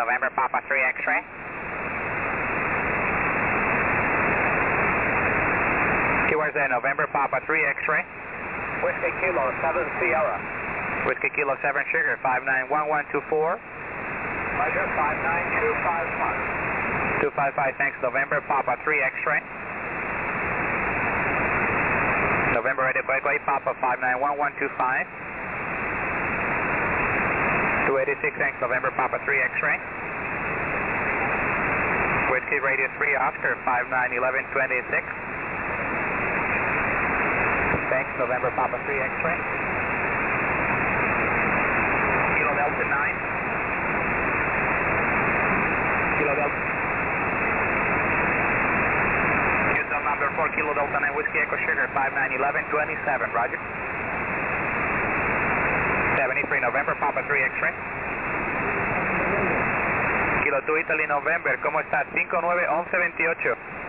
November Papa 3 X-ray. Keywords there, November Papa 3 X-ray. Whiskey Kilo 7 Sierra. Whiskey Kilo 7 Sugar, 591124. Roger, 59255. 255, thanks. November Papa 3 X-ray. November Radio Berkeley, Papa 591125. 286, thanks. November Papa 3 X-ray. Whiskey Radio 3 Oscar, 591126. Thanks. November Papa 3 X-ray. Kilo Delta 9. Kilo Delta. Houston number 4, Kilo Delta 9, Whiskey Echo Sugar, 591127, roger. 73, November Papa 3 X-ray. Kilo 2 Italy November, ¿cómo estás? 591128.